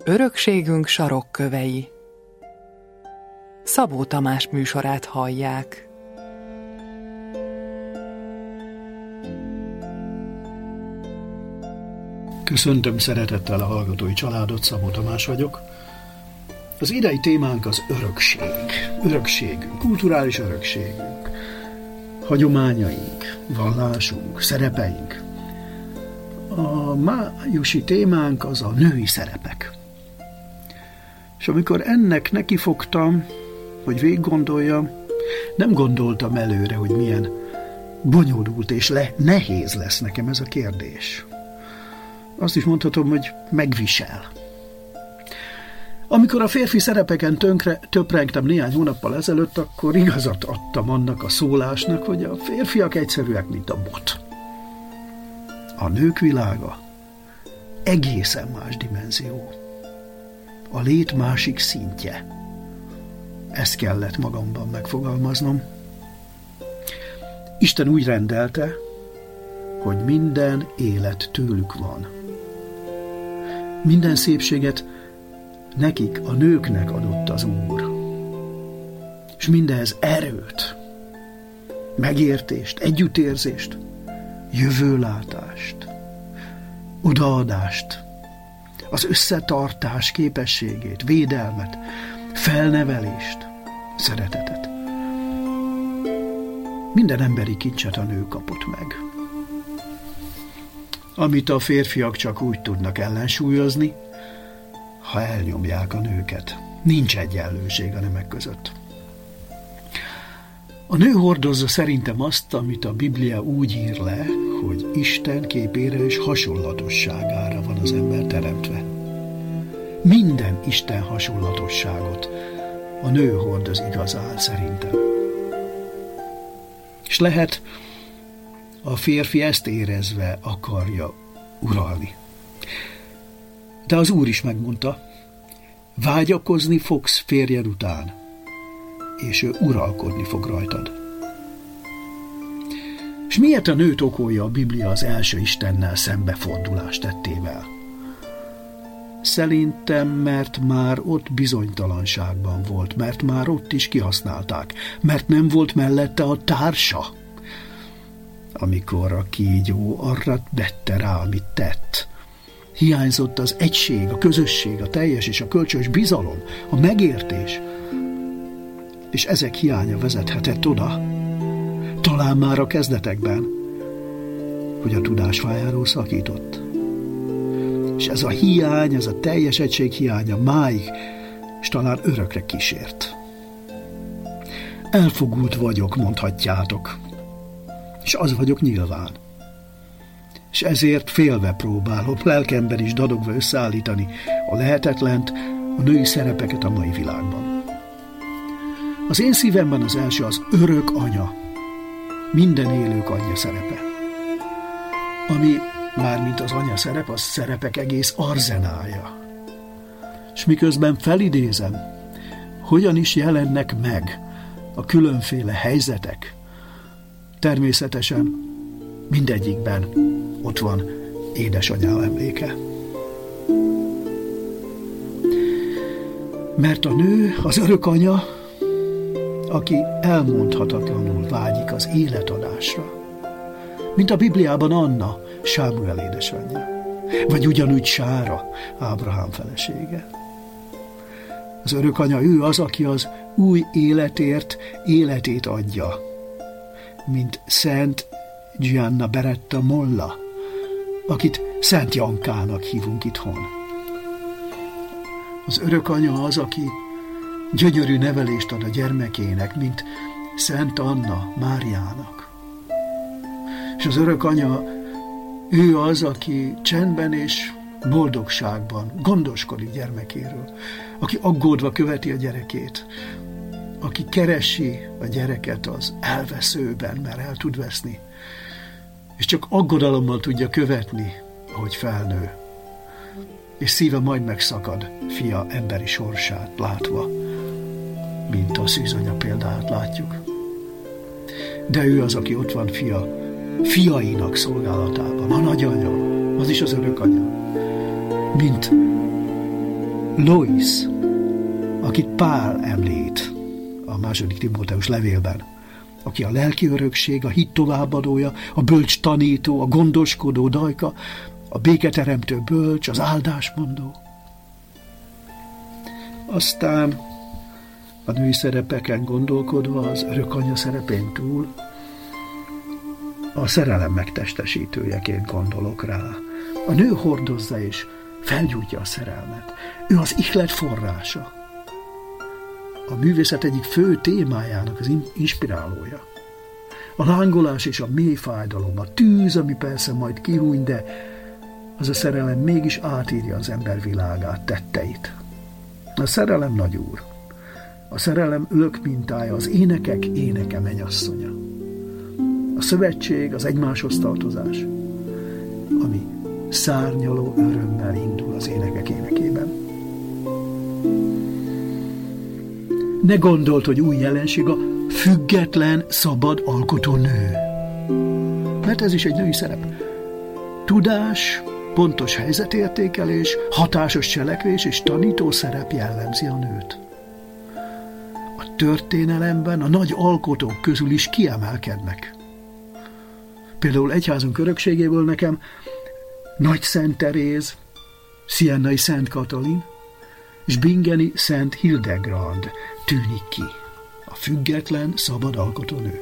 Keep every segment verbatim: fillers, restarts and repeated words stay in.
Örökségünk sarokkövei. Szabó Tamás műsorát hallják. Köszöntöm szeretettel a hallgatói családot, Szabó Tamás vagyok. Az idei témánk az örökség. Örökségünk, kulturális örökségünk, hagyományaink, vallásunk, szerepeink. A májusi témánk az a női szerepek. És amikor ennek nekifogtam, hogy végiggondoljam, nem gondoltam előre, hogy milyen bonyolult és le, nehéz lesz nekem ez a kérdés. Azt is mondhatom, hogy megvisel. Amikor a férfi szerepeken tönkre, töprengtem néhány hónappal ezelőtt, akkor igazat adtam annak a szólásnak, hogy a férfiak egyszerűek, mint a bot. A nők világa egészen más dimenzió. A lét másik szintje. Ezt kellett magamban megfogalmaznom. Isten úgy rendelte, hogy minden élet tőlük van. Minden szépséget nekik, a nőknek adott az Úr. És mindehez erőt, megértést, együttérzést, jövőlátást, odaadást, az összetartás képességét, védelmet, felnevelést, szeretetet. Minden emberi kincset a nő kapott meg. Amit a férfiak csak úgy tudnak ellensúlyozni, ha elnyomják a nőket. Nincs egyenlőség a nemek között. A nő hordozza szerintem azt, amit a Biblia úgy ír le, hogy Isten képére és hasonlatosságára van az ember teremtve. Minden Isten hasonlatosságot a nő hordoz igazán szerintem. És lehet, a férfi ezt érezve akarja uralni. De az Úr is megmondta, vágyakozni fogsz férjed után, és ő uralkodni fog rajtad. És miért a nőt okolja a Biblia az első Istennel szembefordulást tettével? Szerintem, mert már ott bizonytalanságban volt, mert már ott is kihasználták, mert nem volt mellette a társa, amikor a kígyó arra vette rá, amit tett. Hiányzott az egység, a közösség, a teljes és a kölcsönös bizalom, a megértés, és ezek hiánya vezethetett oda, talán már a kezdetekben, hogy a tudás fájáról szakított. És ez a hiány, ez a teljes egység hiánya máig, és talán örökre kísért. Elfogult vagyok, mondhatjátok, és az vagyok nyilván. És ezért félve próbálom, lelkemben is dadogva összeállítani a lehetetlent, a női szerepeket a mai világban. Az én szívemben az első az örök anya, minden élők anyja szerepe. Ami mármint az anya szerep, az szerepek egész arzenálja. És miközben felidézem, hogyan is jelennek meg a különféle helyzetek, természetesen mindegyikben ott van édesanyám emléke. Mert a nő, az örök anya, aki elmondhatatlanul vágyik az életadásra, mint a Bibliában Anna, Sámuel édesanyja, vagy ugyanúgy Sára, Ábrahám felesége. Az örök anya, ő az, aki az új életért életét adja, mint Szent Gianna Beretta Molla, akit Szent Jankának hívunk itthon. Az örök anya az, aki gyönyörű nevelést ad a gyermekének, mint Szent Anna Máriának. És az örök anya, ő az, aki csendben és boldogságban gondoskodik gyermekéről, aki aggódva követi a gyerekét, aki keresi a gyereket az elveszőben, mert el tud veszni, és csak aggodalommal tudja követni, ahogy felnő, és szíve majd megszakad fia emberi sorsát látva, mint a szűzanya példáját látjuk. De ő az, aki ott van fia, fiainak szolgálatában, a nagyanya, az is az örök anya, mint Lois, akit Pál említ a második Timóteus levélben, aki a lelki örökség, a hit továbbadója, a bölcs tanító, a gondoskodó dajka, a béketeremtő bölcs, az áldásmondó. Aztán a női szerepeken gondolkodva az örökanya szerepén túl a szerelem megtestesítőjeként gondolok rá. A nő hordozza és felgyújtja a szerelmet. Ő az ihlet forrása. A művészet egyik fő témájának az inspirálója. A lángolás és a mély fájdalom, a tűz, ami persze majd kihúny, de az a szerelem mégis átírja az ember világát, tetteit. A szerelem nagyúr. A szerelem ülök mintája, az énekek éneke mennyasszonya. A szövetség, az egymáshoz tartozás, ami szárnyaló örömmel indul az énekek énekében. Ne gondolt, hogy új jelenség a független, szabad alkotó nő. Mert ez is egy női szerep. Tudás, pontos helyzetértékelés, hatásos cselekvés és tanító szerep jellemzi a nőt. A történelemben a nagy alkotók közül is kiemelkednek. Például egyházunk örökségéből nekem Nagy Szent Teréz, Siennai Szent Katalin és Bingeni Szent Hildegrand tűnik ki, a független, szabad alkotónő.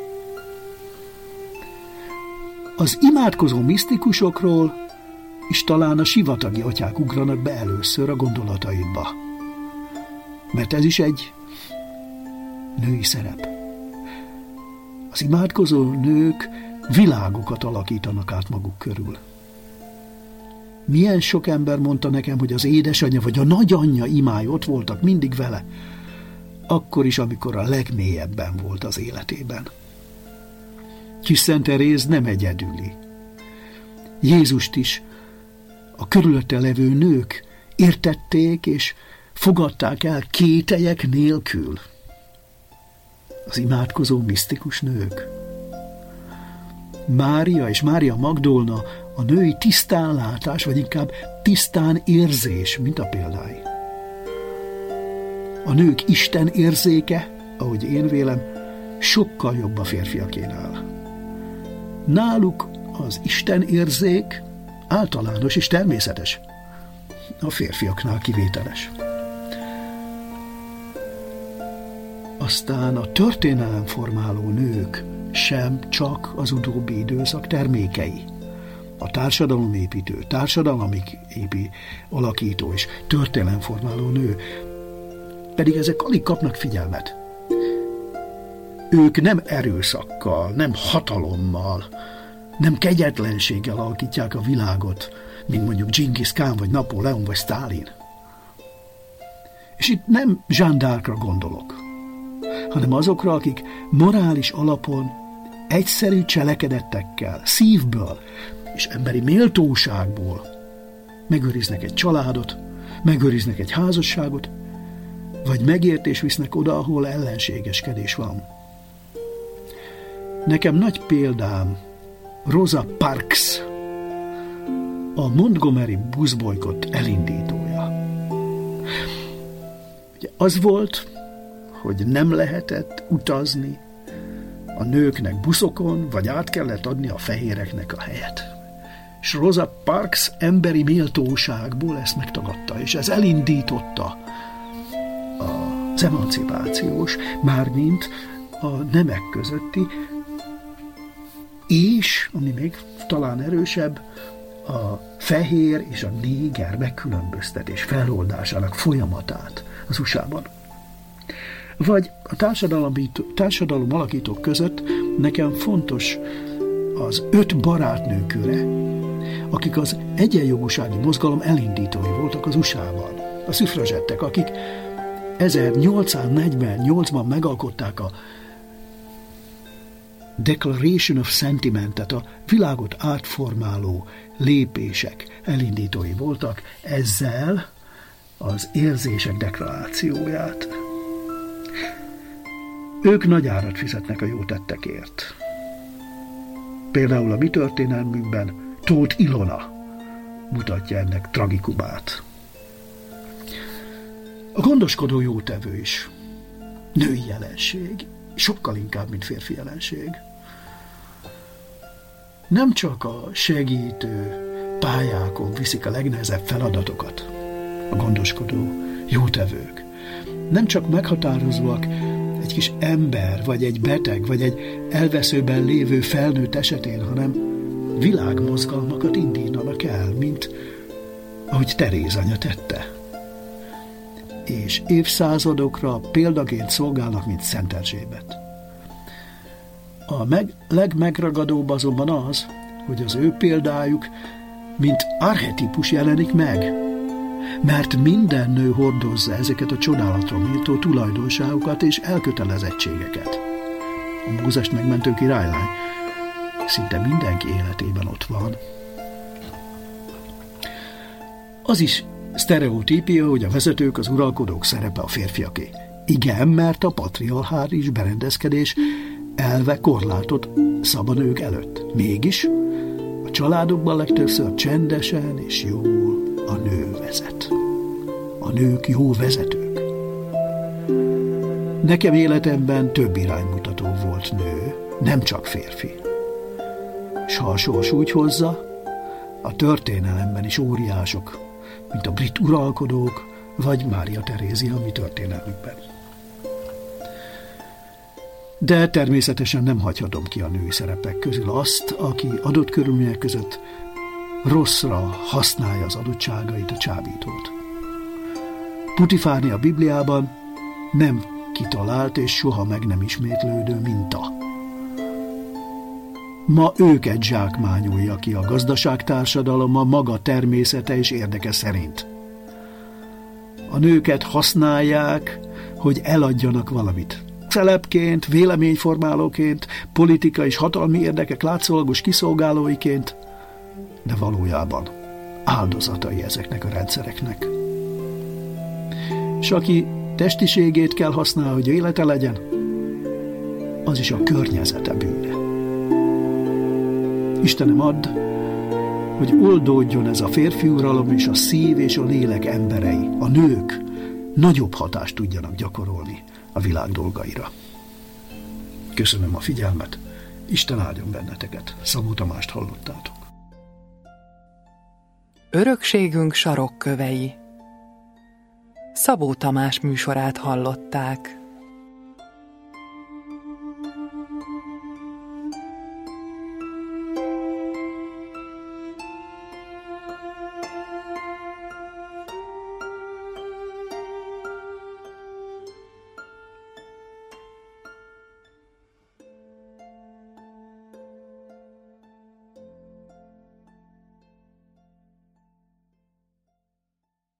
Az imádkozó misztikusokról is talán a sivatagi atyák ugranak be először a gondolataimba, mert ez is egy női szerep. Az imádkozó nők világokat alakítanak át maguk körül. Milyen sok ember mondta nekem, hogy az édesanyja vagy a nagyanyja imái ott voltak mindig vele, akkor is, amikor a legmélyebben volt az életében. Kis Szent Teréz nem egyedüli. Jézust is a körülötte levő nők értették és fogadták el kételyek nélkül. Az imádkozó misztikus nők. Mária és Mária Magdolna a női tisztánlátás, vagy inkább tisztán érzés, mint a példái. A nők Isten érzéke, ahogy én vélem, sokkal jobb a férfiakénál. Náluk az Isten érzék általános és természetes, a férfiaknál kivételes. Aztán a történelemformáló nők sem csak az utóbbi időszak termékei. A társadalomépítő, társadalmi épi alakító és történelemformáló nő pedig ezek alig kapnak figyelmet. Ők nem erőszakkal, nem hatalommal, nem kegyetlenséggel alakítják a világot, mint mondjuk Dzsingisz Kán, vagy Napóleon, vagy Sztálin. És itt nem Jeanne d'Arcra gondolok, hanem azokra, akik morális alapon egyszerű cselekedettekkel, szívből és emberi méltóságból megőriznek egy családot, megőriznek egy házasságot, vagy megértés visznek oda, ahol ellenségeskedés van. Nekem nagy példám Rosa Parks, a Montgomery buszbolykott elindítója. Ugye az volt, hogy nem lehetett utazni a nőknek buszokon, vagy át kellett adni a fehéreknek a helyet. És Rosa Parks emberi méltóságból ezt megtagadta, és ez elindította az emancipációs, mármint a nemek közötti, és, ami még talán erősebb, a fehér és a néger megkülönböztetés feloldásának folyamatát az u es á-ban. Vagy a társadalom alakítók között nekem fontos az öt barátnő köre, akik az egyenjogúsági mozgalom elindítói voltak az u es á-ban. A szüfrazsettek, akik ezernyolcszáznegyvennyolcban megalkották a Declaration of Sentiment-et, a világot átformáló lépések elindítói voltak, ezzel az érzések deklarációját. Ők nagy árat fizetnek a jó tettekért. Például a mi történelmünkben Tóth Ilona mutatja ennek tragikumát. A gondoskodó jótevő is női jelenség, sokkal inkább, mint férfi jelenség. Nem csak a segítő pályákon viszik a legnehezebb feladatokat a gondoskodó jótevők. Nem csak meghatározóak egy kis ember, vagy egy beteg, vagy egy elveszőben lévő felnőtt esetén, hanem világmozgalmakat indítanak el, mint ahogy Teréz anya tette. És évszázadokra példaként szolgálnak, mint Szent Erzsébet. A meg, legmegragadóbb azonban az, hogy az ő példájuk mint archetípus jelenik meg, mert minden nő hordozza ezeket a csodálatra méltó tulajdonságokat és elkötelezettségeket. A Mózest megmentő királylány szinte mindenki életében ott van. Az is sztereotípia, hogy a vezetők, az uralkodók szerepe a férfiaké. Igen, mert a patriarchális berendezkedés elve korlátot szab a nők előtt. Mégis a családokban legtöbbször csendesen és jól a nő vezet. A nők jó vezetők. Nekem életemben több iránymutató volt nő, nem csak férfi. S ha a sors úgy hozza, a történelemben is óriások, mint a brit uralkodók, vagy Mária Terézia a mi történelmükben. De természetesen nem hagyhatom ki a női szerepek közül azt, aki adott körülmények között rosszra használja az adottságait, a csábítót. Putifárni a Bibliában nem kitalált és soha meg nem ismétlődő minta. Ma őket zsákmányolja ki a gazdaságtársadalom a maga természete és érdeke szerint. A nőket használják, hogy eladjanak valamit. Szelepként, véleményformálóként, politikai és hatalmi érdekek látszólagos kiszolgálóiként, de valójában áldozatai ezeknek a rendszereknek. És aki testiségét kell használni, hogy élete legyen, az is a környezete bűne. Istenem, add, hogy oldódjon ez a férfi uralom, és a szív és a lélek emberei, a nők nagyobb hatást tudjanak gyakorolni a világ dolgaira. Köszönöm a figyelmet, Isten áldjon benneteket. Szabó Tamást hallottátok. Örökségünk sarokkövei. Szabó Tamás műsorát hallották.